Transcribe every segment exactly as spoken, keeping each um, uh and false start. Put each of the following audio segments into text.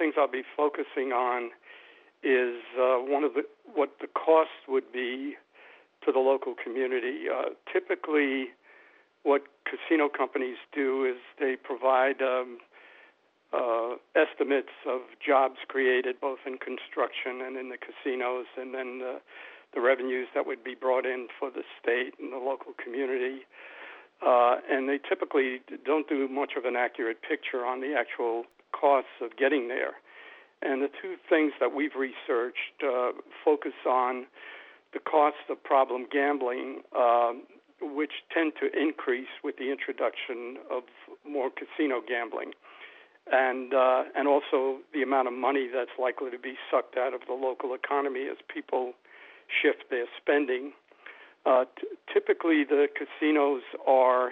things I'll be focusing on is uh, one of the what the cost would be to the local community. Uh, typically, what casino companies do is they provide um, uh, estimates of jobs created both in construction and in the casinos, and then uh, the revenues that would be brought in for the state and the local community. Uh, and they typically don't do much of an accurate picture on the actual costs of getting there. And the two things that we've researched uh, focus on the costs of problem gambling, uh, which tend to increase with the introduction of more casino gambling, and uh, and also the amount of money that's likely to be sucked out of the local economy as people shift their spending. Uh, t- typically, the casinos are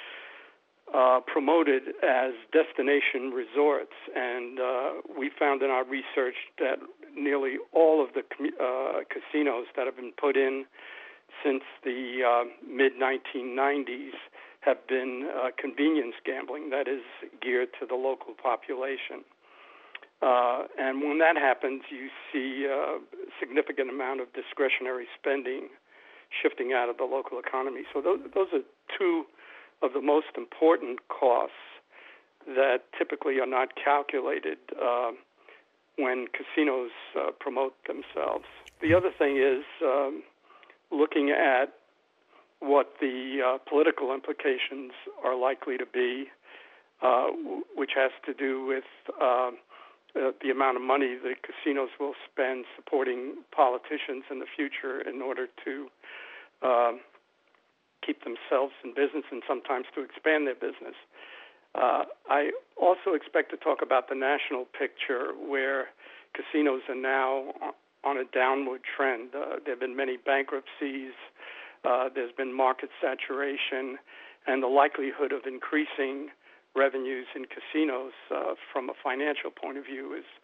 uh, promoted as destination resorts, and uh, we found in our research that nearly all of the com- uh, casinos that have been put in since the uh, mid nineteen nineties have been uh, convenience gambling, that is geared to the local population. Uh, and when that happens, you see a significant amount of discretionary spending shifting out of the local economy. So those, those are two of the most important costs that typically are not calculated uh, when casinos uh, promote themselves. The other thing is um, looking at what the uh, political implications are likely to be, uh, w- which has to do with uh, uh, the amount of money the casinos will spend supporting politicians in the future in order to uh, keep themselves in business and sometimes to expand their business. Uh, I also expect to talk about the national picture where casinos are now on a downward trend. Uh, there have been many bankruptcies. Uh, there's been market saturation, and the likelihood of increasing revenues in casinos uh, from a financial point of view is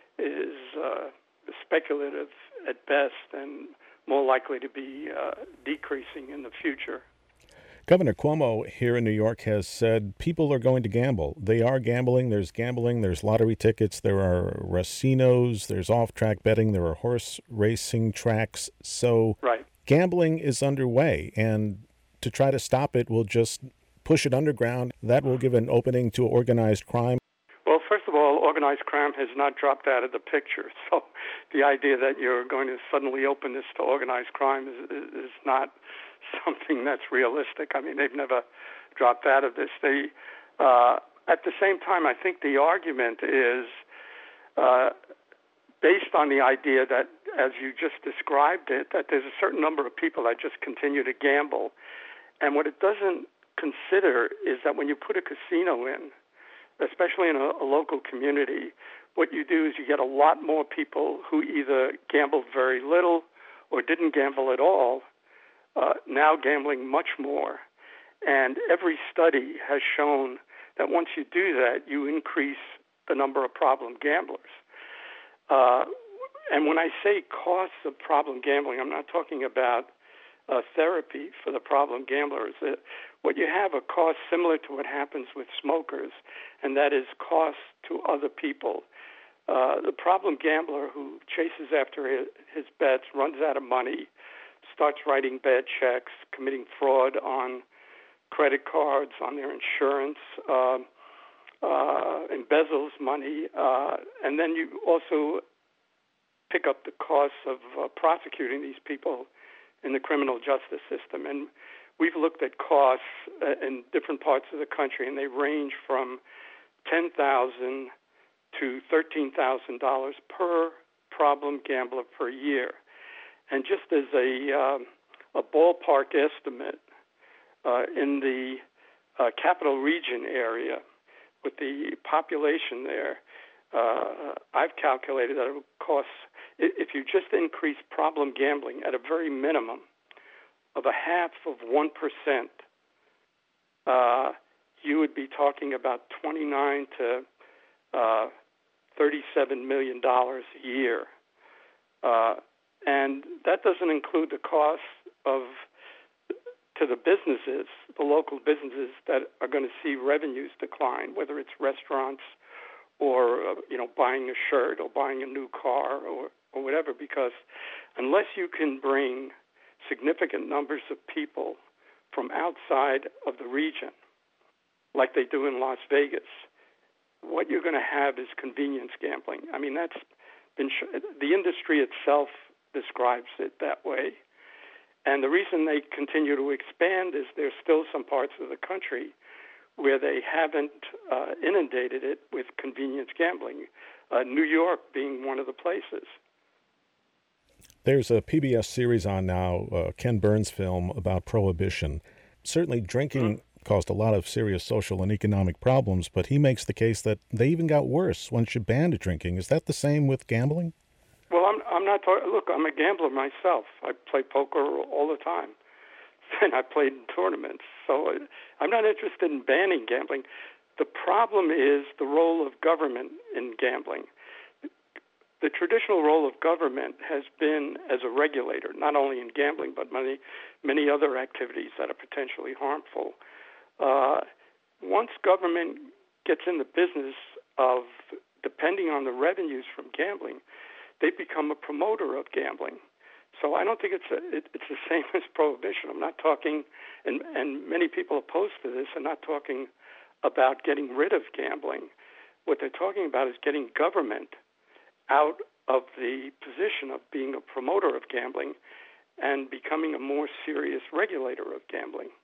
is uh, speculative at best and more likely to be uh, decreasing in the future. Governor Cuomo here in New York has said people are going to gamble. They are gambling. There's gambling. There's lottery tickets. There are racinos. There's off-track betting. There are horse racing tracks. So right. Gambling is underway, and to try to stop it will just push it underground. That will give an opening to organized crime. Well, first of all, organized crime has not dropped out of the picture. So the idea that you're going to suddenly open this to organized crime is, is not something that's realistic. I mean, they've never dropped out of this. They, uh, at the same time, I think the argument is uh, based on the idea that, as you just described it, that there's a certain number of people that just continue to gamble. And what it doesn't consider is that when you put a casino in, especially in a, a local community, what you do is you get a lot more people who either gambled very little or didn't gamble at all, uh, now gambling much more. And every study has shown that once you do that, you increase the number of problem gamblers. Uh, and when I say costs of problem gambling, I'm not talking about uh, therapy for the problem gamblers. Uh, what you have are costs similar to what happens with smokers, and that is costs to other people. Uh, the problem gambler who chases after his, his bets, runs out of money, starts writing bad checks, committing fraud on credit cards, on their insurance, uh, uh, embezzles money, uh, and then you also pick up the costs of uh, prosecuting these people in the criminal justice system. And we've looked at costs uh, in different parts of the country, and they range from ten thousand dollars to thirteen thousand dollars per problem gambler per year. And just as a, um, a ballpark estimate, uh, in the uh, capital region area, with the population there, uh, I've calculated that it would cost, if you just increase problem gambling at a very minimum of a half of one percent, uh, you would be talking about twenty-nine to uh, thirty-seven million dollars a year. Uh, and that doesn't include the cost of to the businesses, the local businesses that are going to see revenues decline, whether it's restaurants or uh, you know, buying a shirt or buying a new car or, or whatever, because unless you can bring significant numbers of people from outside of the region, like they do in Las Vegas, what you're going to have is convenience gambling. I mean, that's been sh- the industry itself describes it that way. And the reason they continue to expand is there's still some parts of the country where they haven't uh, inundated it with convenience gambling, uh, New York being one of the places. There's a P B S series on now, uh, Ken Burns film about prohibition. Certainly drinking mm-hmm. caused a lot of serious social and economic problems, but he makes the case that they even got worse once you banned drinking. Is that the same with gambling? Well, I'm I'm not talking. Look, I'm a gambler myself. I play poker all the time, and I played in tournaments. So I'm not interested in banning gambling. The problem is the role of government in gambling. The traditional role of government has been as a regulator, not only in gambling but many many other activities that are potentially harmful. Uh, once government gets in the business of depending on the revenues from gambling, they become a promoter of gambling. So I don't think it's a, it, it's the same as prohibition. I'm not talking, and, and many people opposed to this are not talking about getting rid of gambling. What they're talking about is getting government out of the position of being a promoter of gambling and becoming a more serious regulator of gambling.